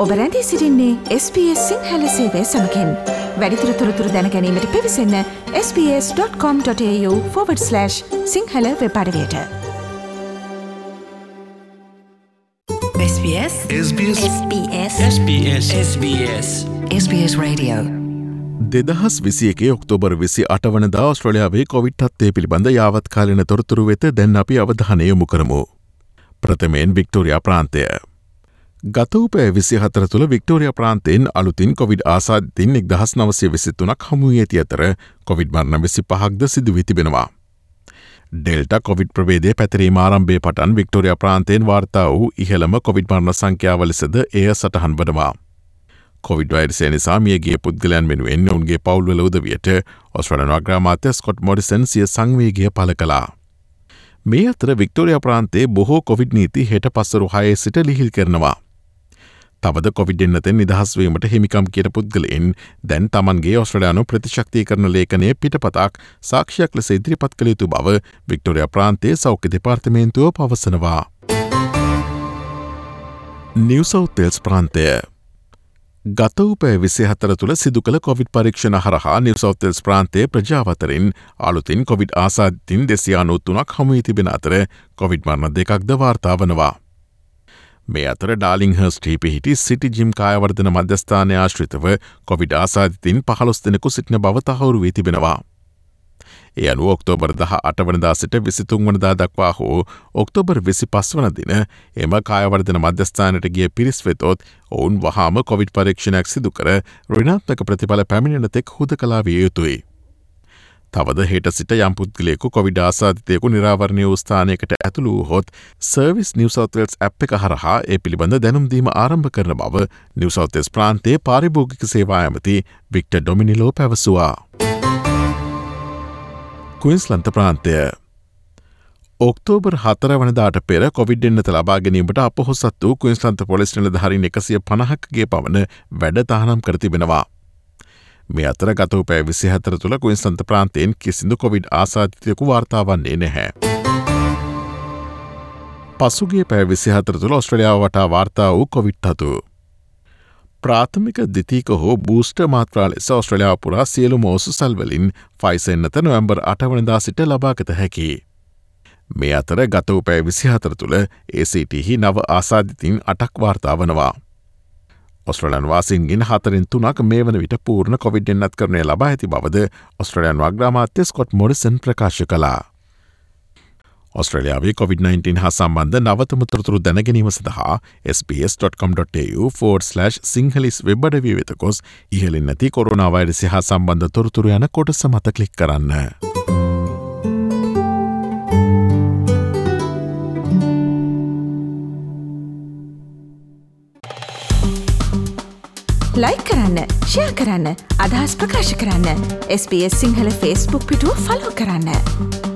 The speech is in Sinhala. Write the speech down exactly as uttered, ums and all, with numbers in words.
ඔබ රැඳී සිටින්නේ එස් බී එස් සිංහල සේවය සමගින්. වැඩිදුර තොරතුරු දැන ගැනීමට පිවිසන්න S B S dot com dot A U forward slash Sinhala web අඩවියට. S B S S B S S B S S B S S B S S B S Radio. දෙදහස් විසි එකේ ඔක්තෝබර් විසි අට වනදා ඔස්ට්‍රේලියාවේ කොවිඩ් තත්ත්වය පිළිබඳ යාවත්කාලින තොරතුරු වෙත දැන් අපි අවධානය යොමු කරමු. ප්‍රථමයෙන් වික්ටෝරියා ප්‍රාන්තය. ගත වූ පැය විසිහතර තුළ වික්ටෝරියා ප්‍රාන්තයෙන් අලුතින් කොවිඩ් ආසාදිතින් එක්දහස් නවසිය විසි තුනක් හමු වී ඇති අතර කොවිඩ් මරණ විසි පහක්ද සිදු වී තිබෙනවා. ඩෙල්ටා කොවිඩ් ප්‍රවේදය පැතිරීම ආරම්භයේ පටන් වික්ටෝරියා ප්‍රාන්තයෙන් වාර්තා වූ ඉහළම කොවිඩ් මරණ සංඛ්‍යාව ලෙසද එය සටහන් වනවා. කොවිඩ් වෛරසය නිසා මියගිය පුද්ගලයන් වෙනුවෙන් ඔවුන්ගේ පවුල්වල උදවියට ඔස්ට්‍රේලියානු අග්‍රාමාත්‍ය ස්කොට් මොරිසන් සිය සංවේගය පළ කළා. මේ අතර වික්ටෝරියා ප්‍රාන්තයේ බොහෝ කොවිඩ් නීති හෙට පස්වරු හයේ සිට ලිහිල් කරනවා. තවද කොවිඩ් එන්නතෙන් නිදහස්වීමට හිමිකම් කියන පුද්ගලයින් දැන් තමන්ගේ ඔස්ට්‍රේලියානු ප්‍රතිශක්තිකරණ ලේඛනයේ පිටපතක් සාක්ෂියක් ලෙස ඉදිරිපත් කළ යුතු බව වික්ටෝරියා ප්‍රාන්තයේ සෞඛ්‍ය දෙපාර්තමේන්තුව පවසනවා. නිව් සවුත් වේල්ස් ප්‍රාන්තය. ගත වූ පැය විසිහතර තුළ සිදු කළ කොවිඩ් පරීක්ෂණ හරහා නිව් සවුත් වේල්ස් ප්‍රාන්තයේ ප්‍රජාව අතරින් අලුතින් කොවිඩ් ආසාදිතින් දෙසිය අනූතුනක් හමු වී තිබෙන අතර කොවිඩ් මරණ දෙකක්ද වාර්තා වනවා. මේ අතර ඩාලින්හර්ස්ට් පිහිටි සිටි ජිම් කායවර්ධන මධ්‍යස්ථානය ආශ්‍රිතව කොවිඩ් ආසාදිතින් පහළොස් දෙනෙකු සිටින බව තහවුරු වී තිබෙනවා. ඒ අනුව ඔක්තෝබර් දහ අට වනදා සිට විසිතුන් වනදා දක්වා හෝ ඔක්තෝබර් විසි පස් වන දින එම කායවර්ධන මධ්‍යස්ථානයට ගිය පිරිස් වෙතොත් ඔවුන් වහාම කොවිඩ් පරීක්ෂණයක් සිදු කර ඍණාත්මක ප්‍රතිඵල පැමිණෙන තෙක් හුදකලා විය යුතුයි. තවද හෙට සිට යම් පුද්ගලයෙකු කොවිඩ් ආසාදිතයෙකු නිරාවරණය වූ ස්ථානයකට ඇතුළු වූහොත් service New South Wales app එක හරහා ඒ පිළිබඳ දැනුම් දීම ආරම්භ කරන බව නිව් සවුත් වේල්ස් ප්‍රාන්තයේ පාරිභෝගික සේවා ඇමති වික්ටර් ඩොමිනිලෝ පැවසුවා. ක්වීන්ස්ලන්ත ප්‍රාන්තය. ඔක්තෝබර් හතර වනදාට පෙර කොවිඩ් එන්නත ලබා ගැනීමට අපොහොසත් වූ ක්වීන්ස්ලන්ත පොලිස් නිලධාරීන් එකසිය පනහකගේ පමණ වැඩ තහනම් කර තිබෙනවා. මේ අතර ගත වූ පැය විසිහතර තුළ ක්වීන්ස්ලන්ත ප්‍රාන්තයෙන් කිසිදු කොවිඩ් ආසාදිතයෙකු වාර්තා වන්නේ නැහැ. පසුගිය පැය විසිහතර තුළ ඔස්ට්‍රේලියාව වටා වාර්තා වූ කොවිඩ් තතු. ප්‍රාථමික දිතීක හෝ බූස්ට මාත්‍රා ලෙස ඔස්ට්‍රේලියාව පුරා සියලුම ඔසුසල්වලින් ෆයිසර් එන්නත නොවැම්බර් අට වනදා සිට ලබාගත හැකි. මේ අතර ගත වූ පැය විසිහතර තුළ ඒ සී ටී හි නව ආසාදිතින් අටක් වාර්තා වනවා. ඔස්ට්‍රේලියානු වාසීන්ගෙන් හතරෙන් තුනක් මේ වන විට පූර්ණ කොවිඩ් එන්නත් කරණය ලබා ඇති බවද ඔස්ට්‍රේලියානු අග්‍රාමාත්‍ය ස්කොට් මොරිසන් ප්‍රකාශ කළා. ඔස්ට්‍රේලියාවේ කොවිඩ් නයින්ටීන් හා සම්බන්ධ නවතම තොරතුරු දැනගැනීම සඳහා S B S dot com dot A U forward slash Sinhalese web අඩවිය වෙත ගොස් ඉහළින් නැති කොරෝනා වෛරසය හා සම්බන්ධ තොරතුරු යන කොටස මත ක්ලික් කරන්න. ලයික් කරන්න, ෂෙයා කරන්න, අදහස් ප්‍රකාශ කරන්න. S B S Sinhala Facebook පිටුව ෆලෝ කරන්න.